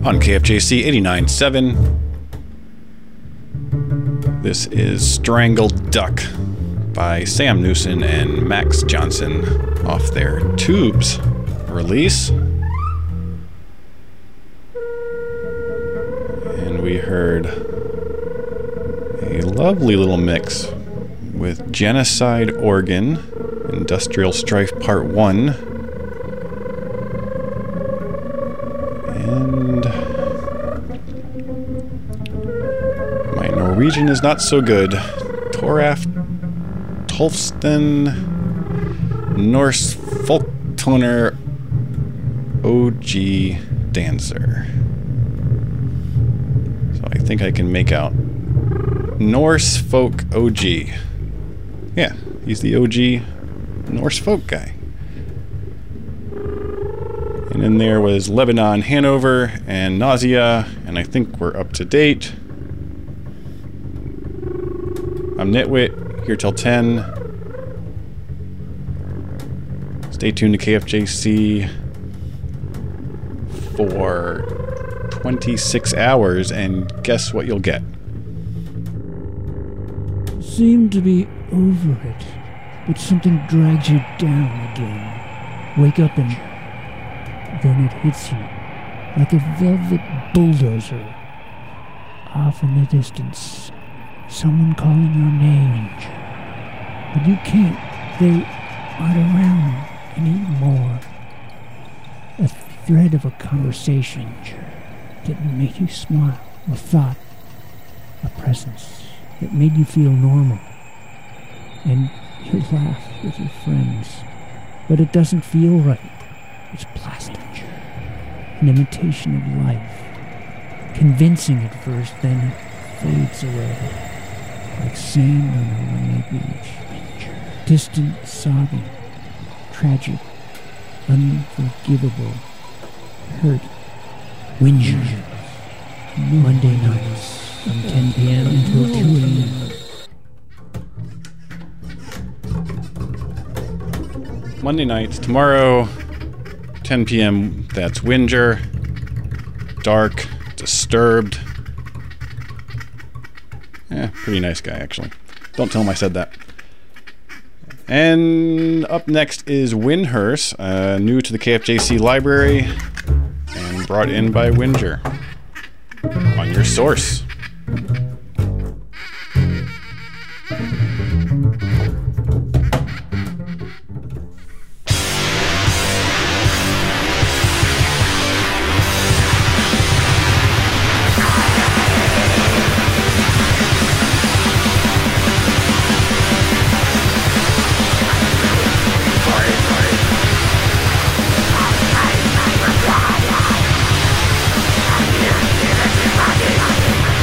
on KFJC 89.7. This is Strangled Duck by Sam Newson and Max Johnson off their Tubes release. And we heard a lovely little mix with Genocide Organ, Industrial Strife Part 1. And my Norwegian is not so good. Toraf Tolfsten Norse Folktoner OG Dancer. So I think I can make out Norse Folk OG. Yeah, he's the OG Norse folk guy. And then there was Lebanon, Hanover, and Nausea, and I think we're up to date. I'm Nitwit, here till 10. Stay tuned to KFJC for 26 hours, and guess what you'll get? Seem to be over it, but something drags you down again. Wake up and then it hits you like a velvet bulldozer. Off in the distance, someone calling your name. But you can't, they aren't around anymore. A thread of a conversation that made you smile, a thought, a presence that made you feel normal. And you laugh with your friends, but it doesn't feel right. It's plastic, an imitation of life, convincing at first, then fades away, like sand on a lonely beach. Distant, sobbing, tragic, unforgivable, hurt, whinging. Monday nights from 10 p.m. until 2 a.m. Monday nights, tomorrow, 10 p.m., that's Whinger, Dark, Disturbed. Pretty nice guy, actually. Don't tell him I said that. And up next is Windhearse, new to the KFJC library, and brought in by Whinger. On your source. Body.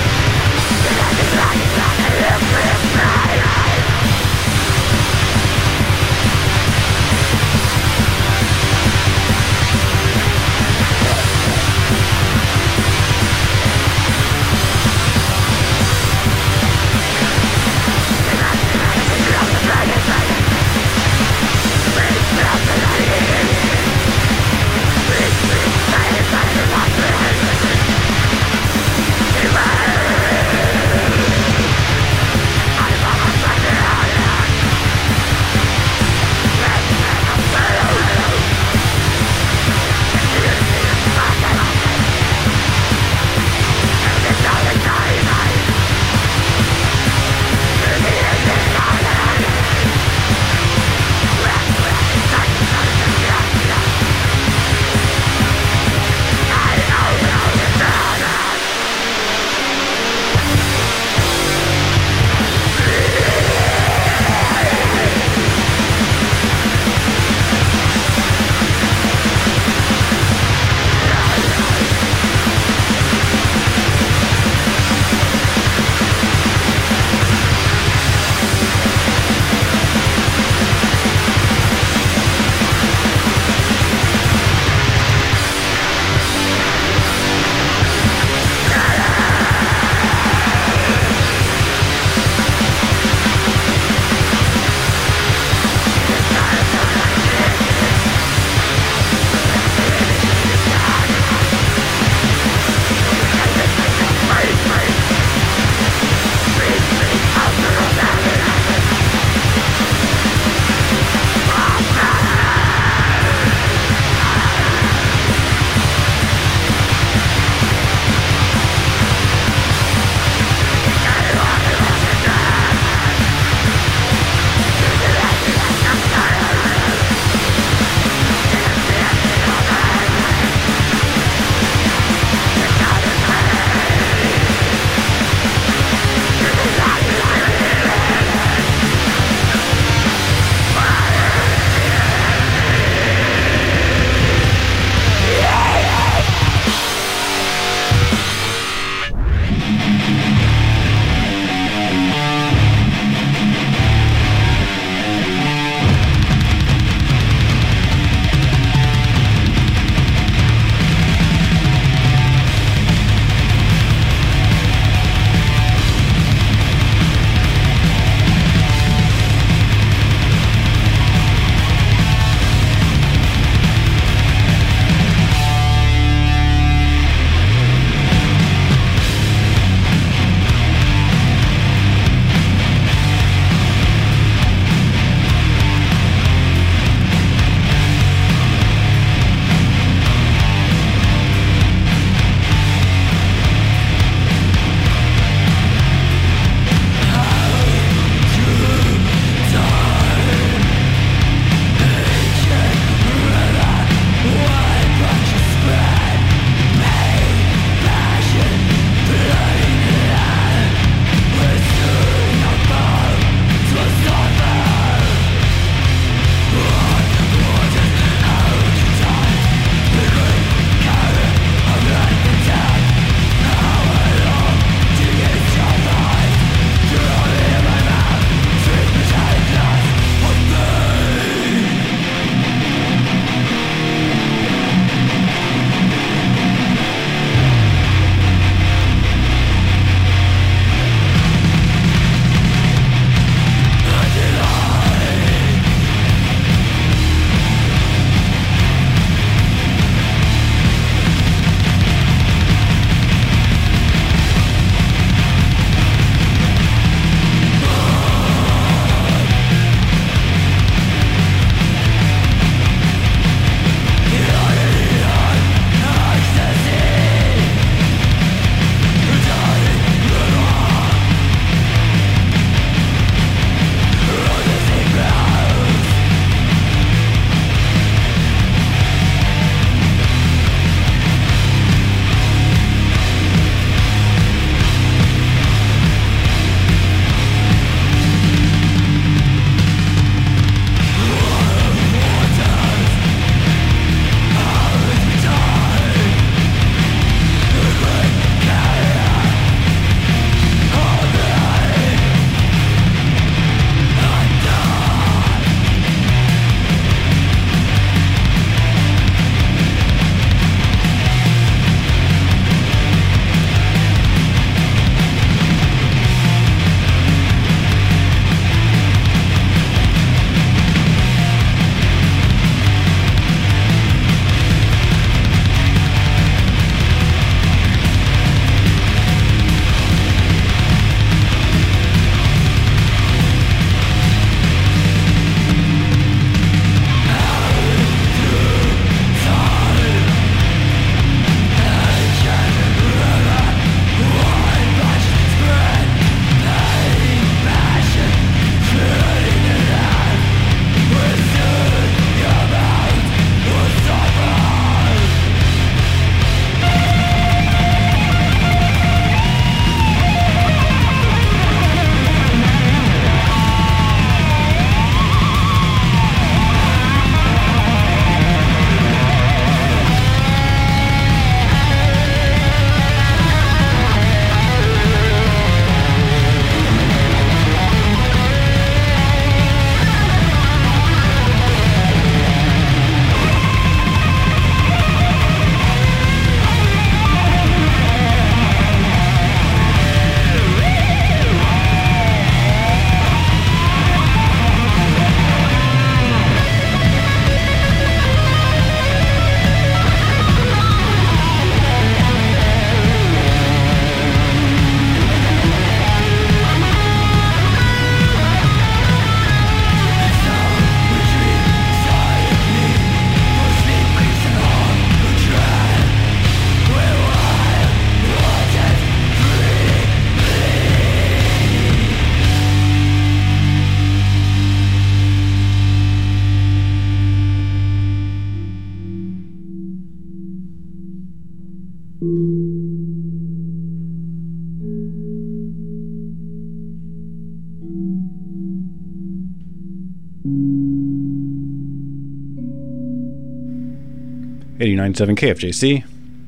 .89.7 KFJC.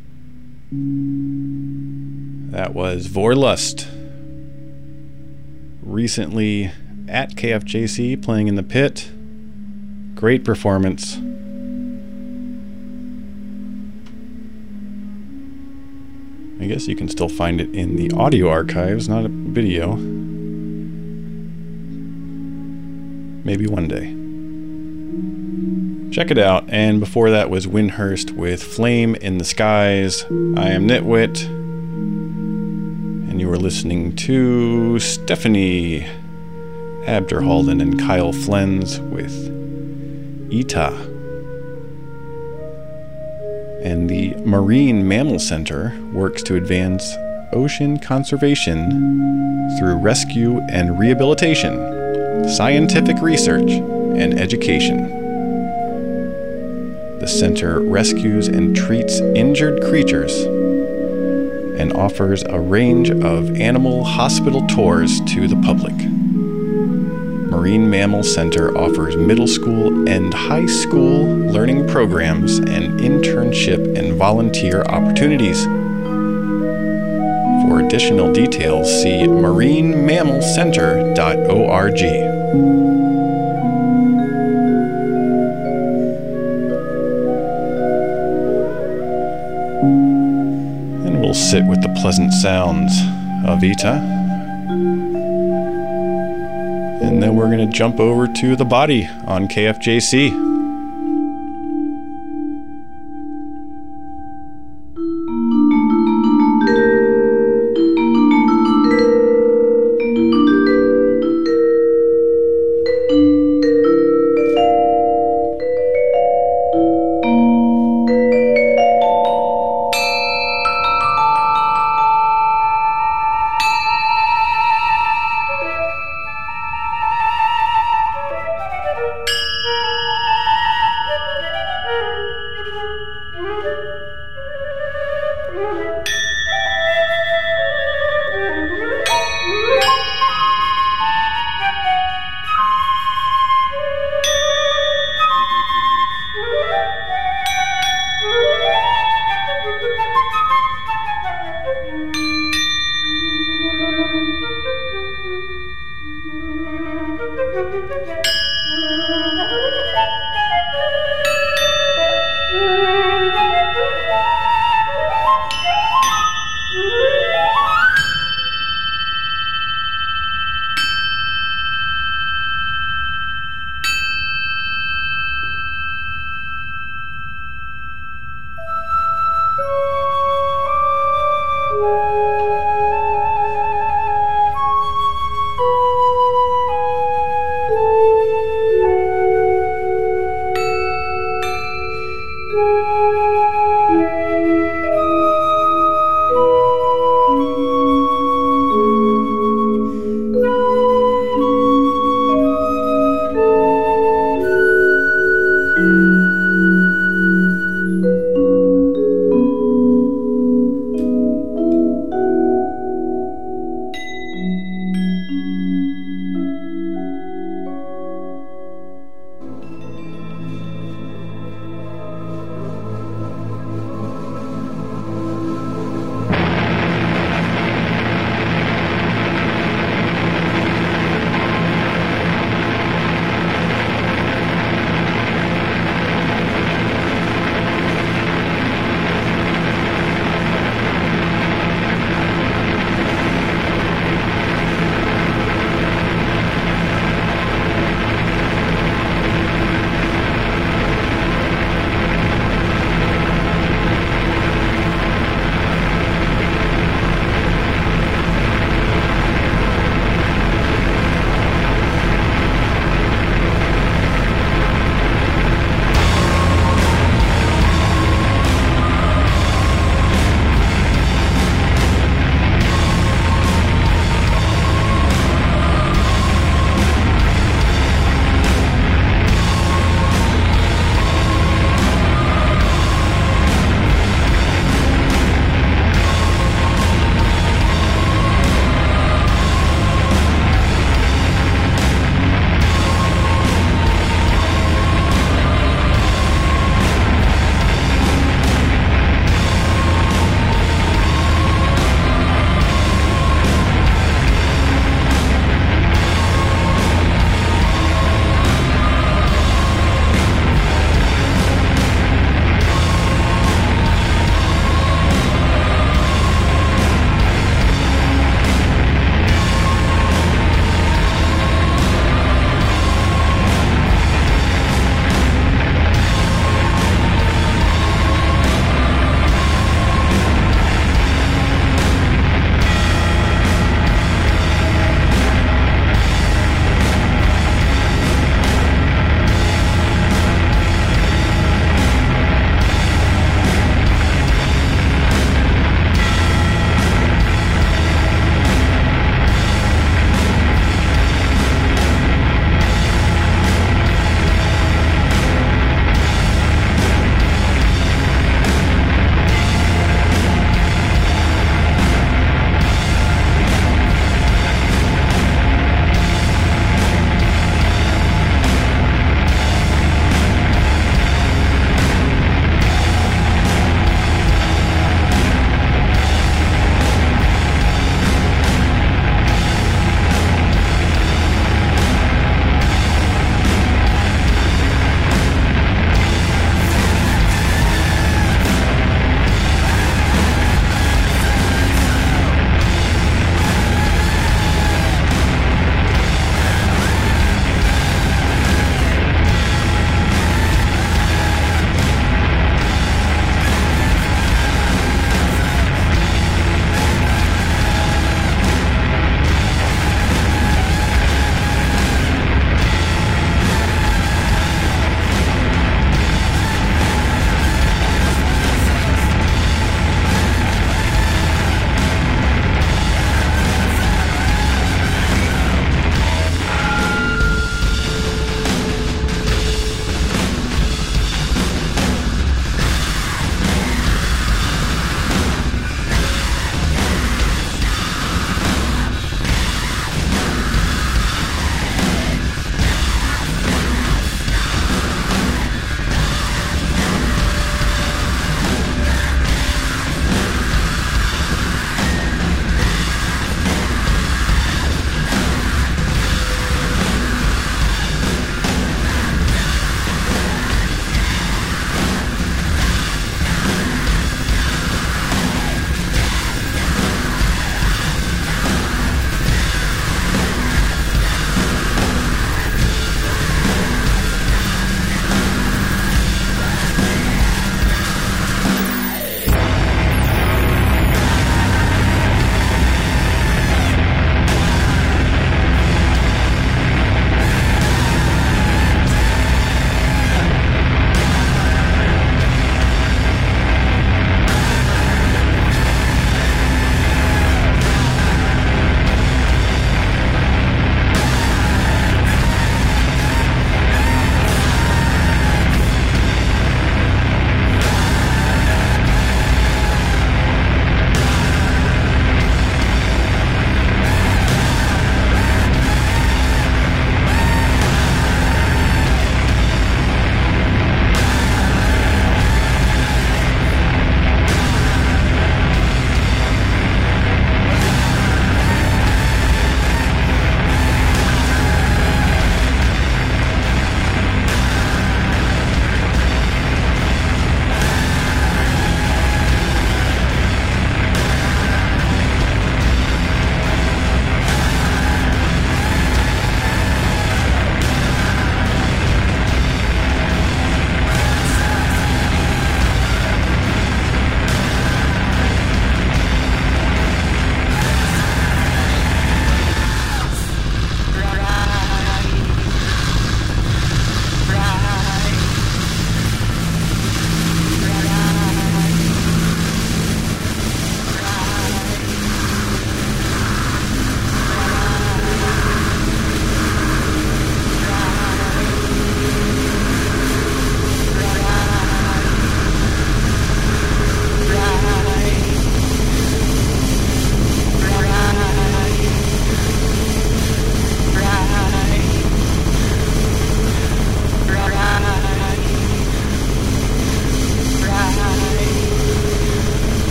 That was Vorlust. Recently at KFJC, playing in the pit. Great performance. I guess you can still find it in the audio archives, not a video. Maybe one day. Check it out. And before that was Windhurst with Flame in the Skies. I am Nitwit. And you were listening to Stephanie Abderhalden and Kyle Flens with Ita. And the Marine Mammal Center works to advance ocean conservation through rescue and rehabilitation, scientific research, and education. The center rescues and treats injured creatures and offers a range of animal hospital tours to the public. Marine Mammal Center offers middle school and high school learning programs and internship and volunteer opportunities. For additional details, see marinemammalcenter.org. And we'll sit with the pleasant sounds of Ita. And then we're going to jump over to The Body on KFJC.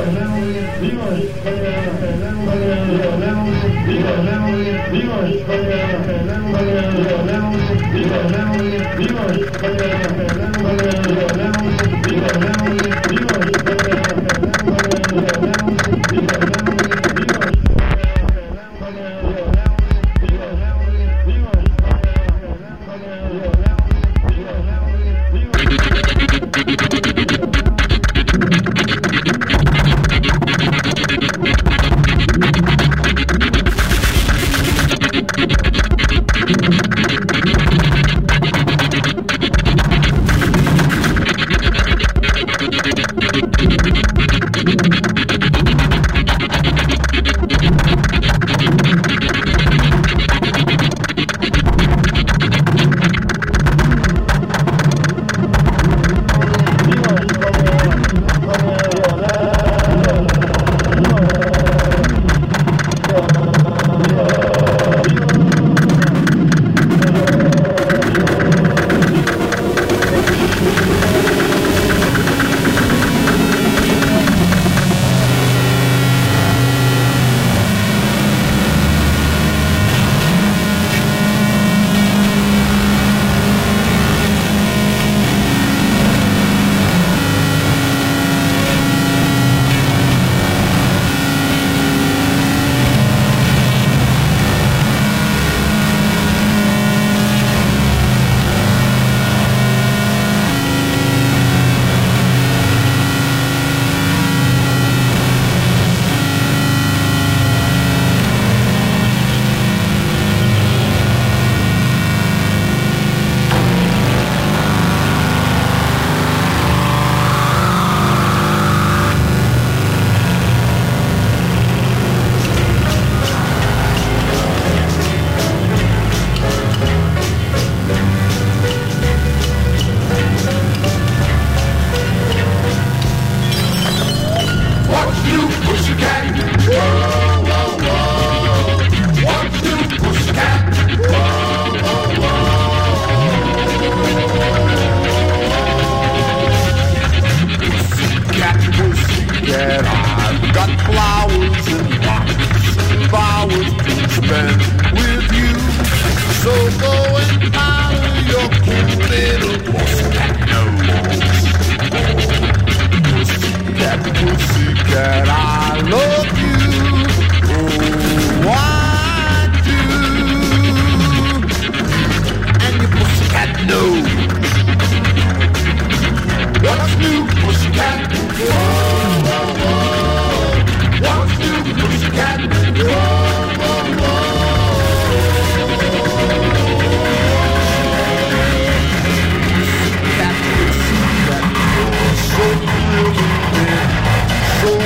So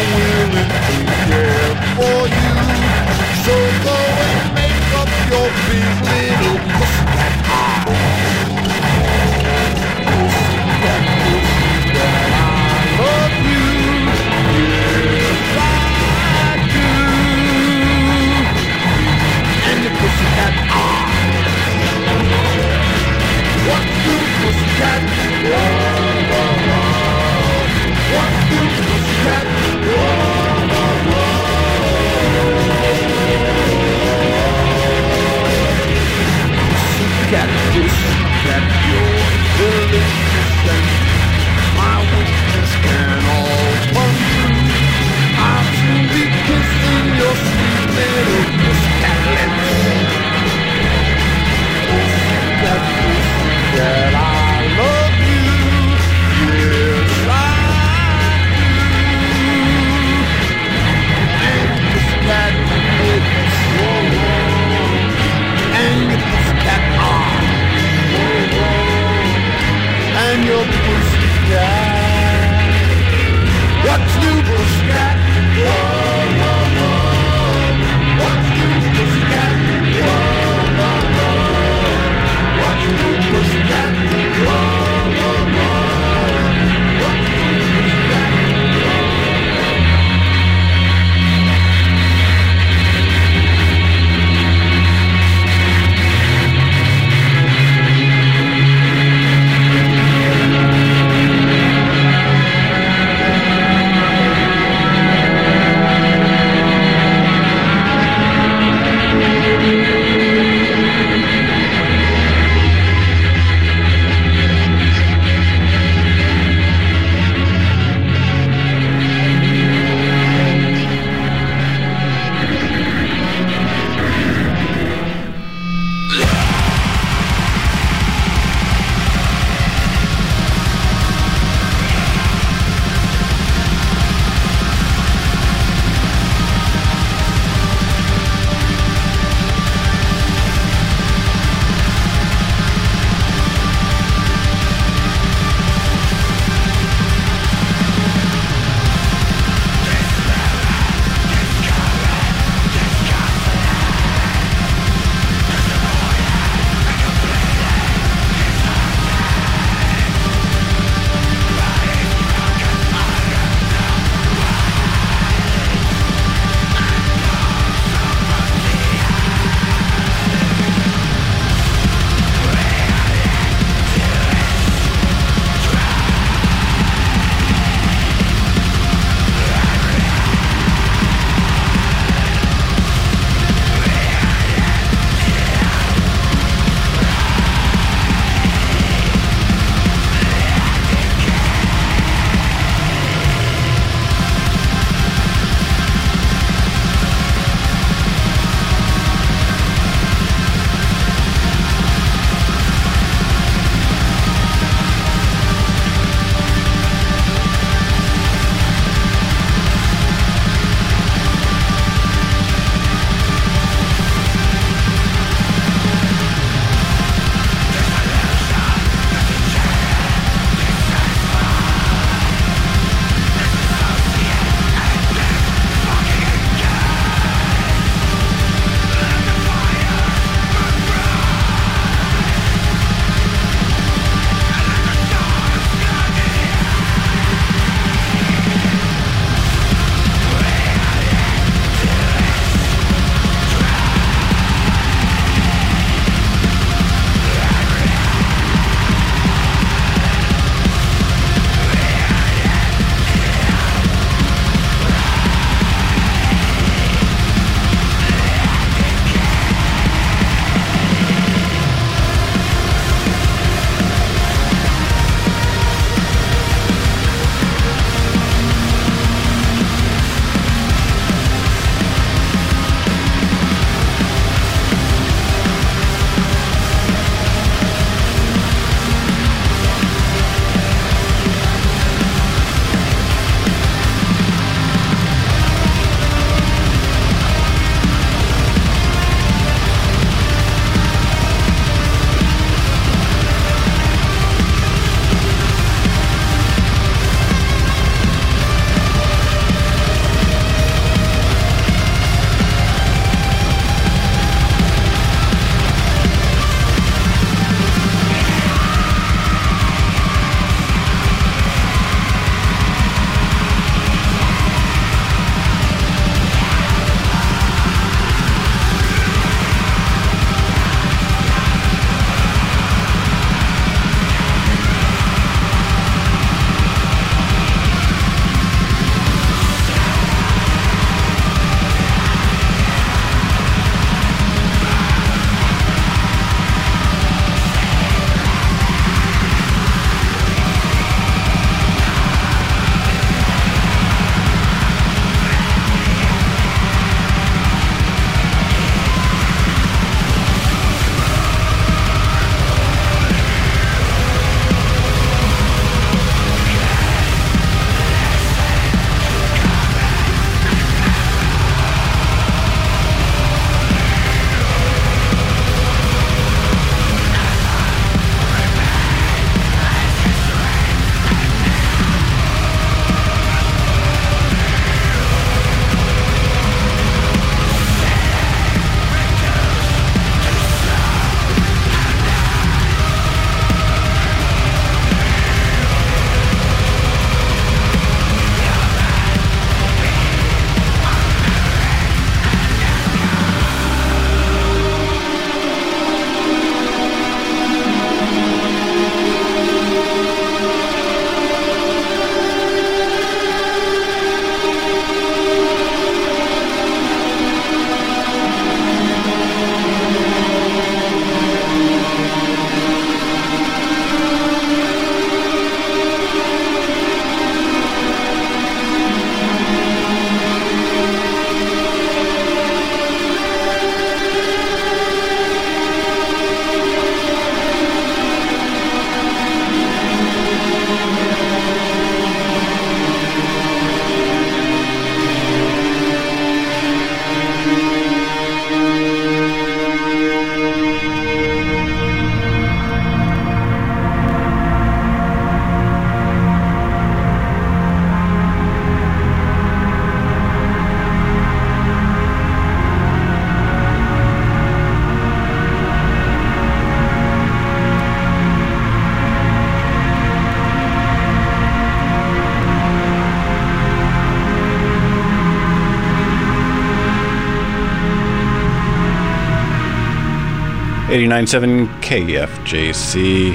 89.7 KFJC.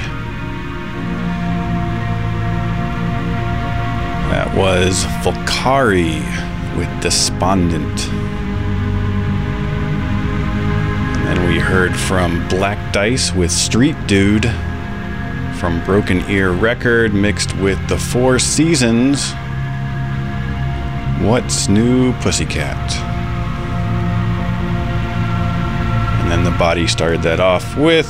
That was Volcari with Despondent. And then we heard from Black Dice with Street Dude from Broken Ear Record, mixed with The Four Seasons. What's New Pussycat? And then The Body started that off with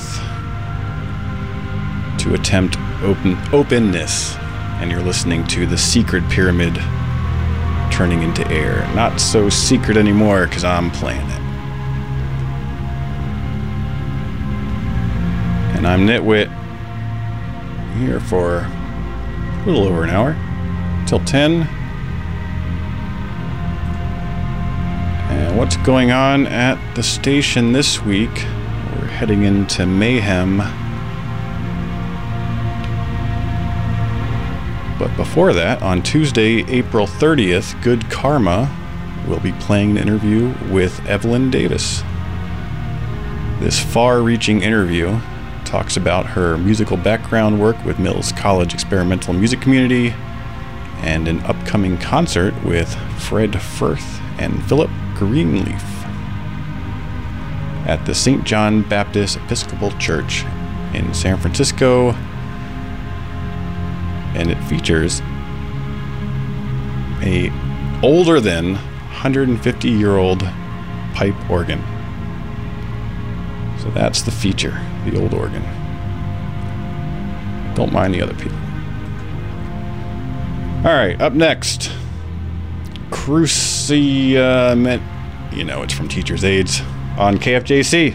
To Attempt Openness. And you're listening to The Secret Pyramid turning into air. Not so secret anymore because I'm playing it. And I'm Nitwit, here for a little over an hour, till 10. And what's going on at the station this week? We're heading into mayhem. But before that, on Tuesday, April 30th, Good Karma will be playing an interview with Evelyn Davis. This far-reaching interview talks about her musical background work with Mills College Experimental Music Community and an upcoming concert with Fred Firth and Philip Greenleaf at the St. John Baptist Episcopal Church in San Francisco. And it features a older than 150-year-old pipe organ. So that's the feature, the old organ. Don't mind the other people. All right, up next, Cruciament, it's from Teacher's Aids on KFJC.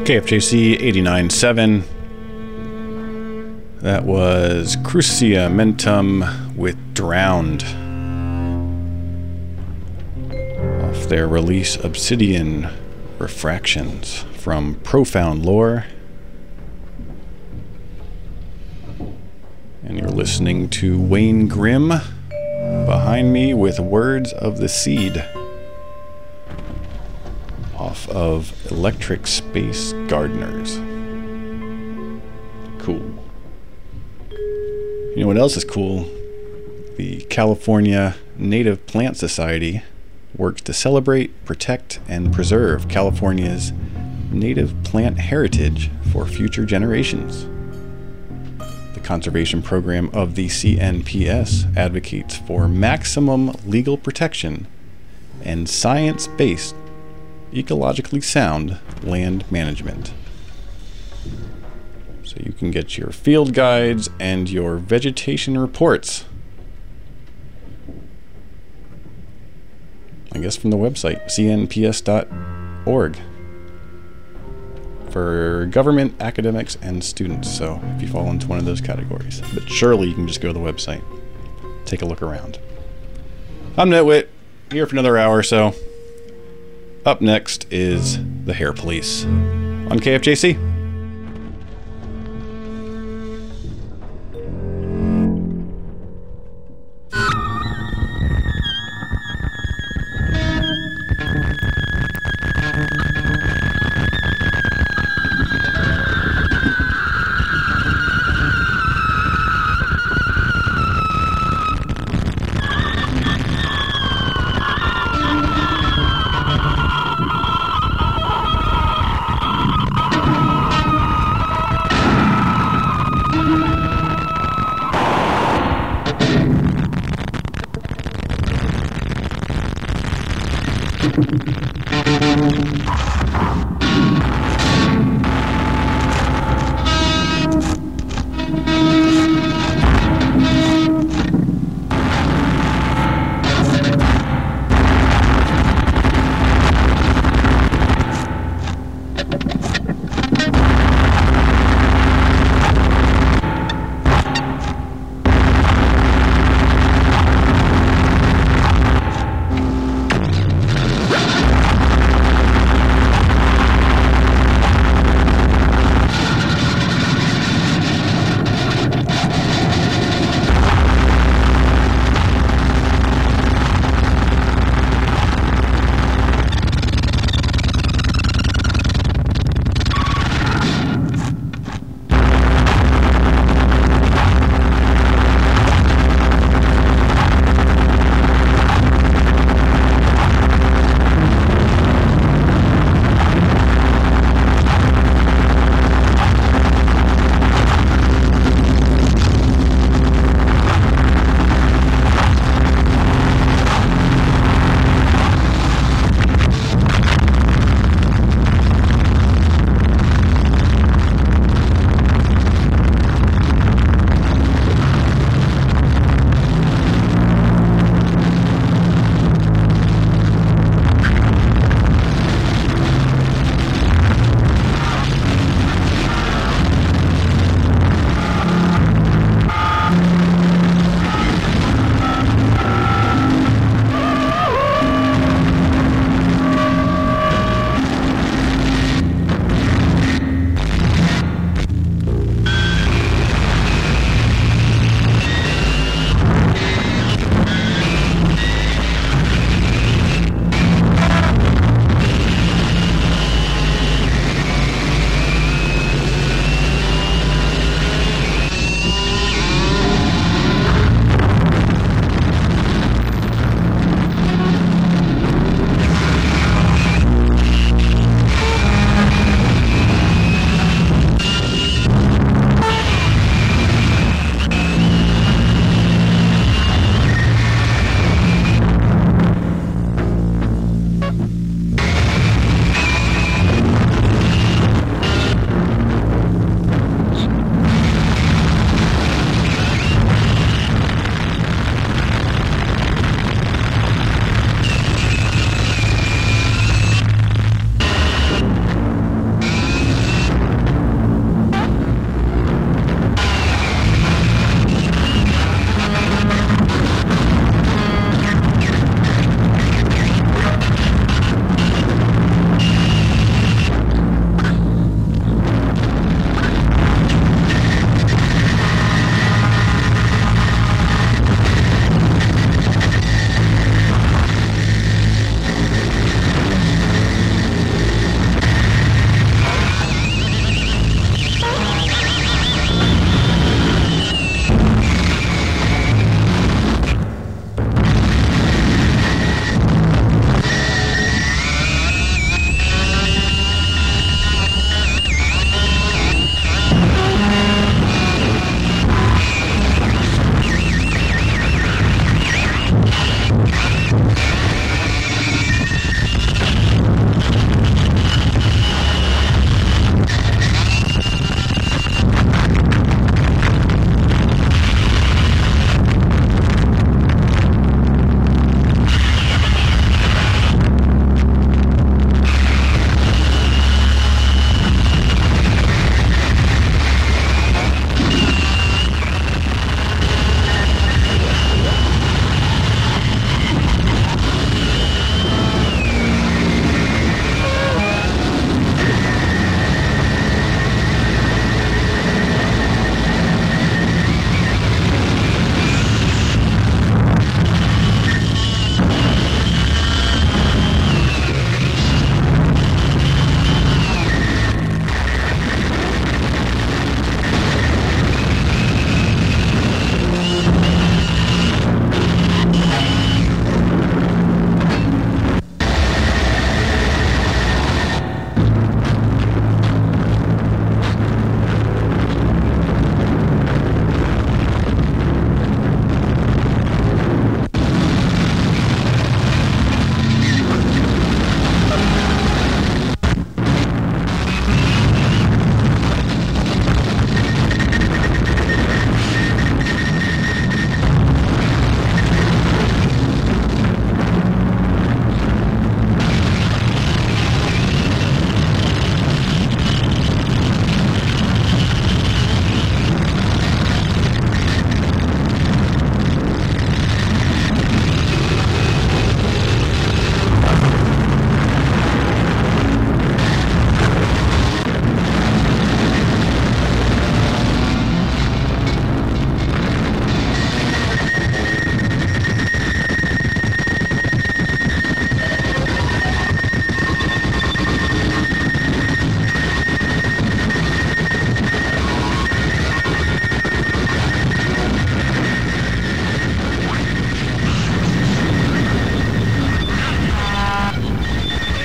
KFJC 89.7. That was Crucia Mentum with Drowned. Off their release Obsidian Refractions from Profound Lore. And you're listening to Wayne Grimm behind me with Words of the Seed. Off of Electric Space Gardeners. Cool. You know what else is cool? The California Native Plant Society works to celebrate, protect, and preserve California's native plant heritage for future generations. The conservation program of the CNPS advocates for maximum legal protection and science-based ecologically sound land management. So you can get your field guides and your vegetation reports, I guess, from the website cnps.org for government, academics, and students. So if you fall into one of those categories, but surely you can just go to the website, take a look around. I'm Nitwit, here for another hour or so. Up next is the Hair Police on KFJC.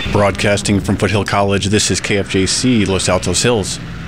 Broadcasting from Foothill College, this is KFJC Los Altos Hills.